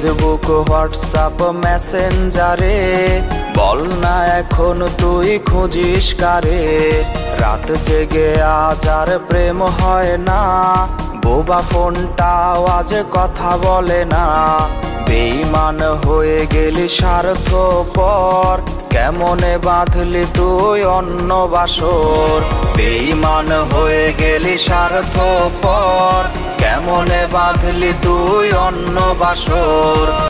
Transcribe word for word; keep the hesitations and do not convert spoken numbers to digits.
Facebook WhatsApp মেসেঞ্জারে বল না এখন তুই খুঁজিস কারে। রাত জেগে আজ আর প্রেম হয় না, বোবা ফোনটাও আজ কথা বলে না। বেঈমান হয়ে গেলি স্বার্থপর, কেমনে বাঁধলি তুই অন্য বাসর। বেঈমান হয়ে গেলি স্বার্থপর, কেমনে বাঁধলি তুই অন্য বাসর।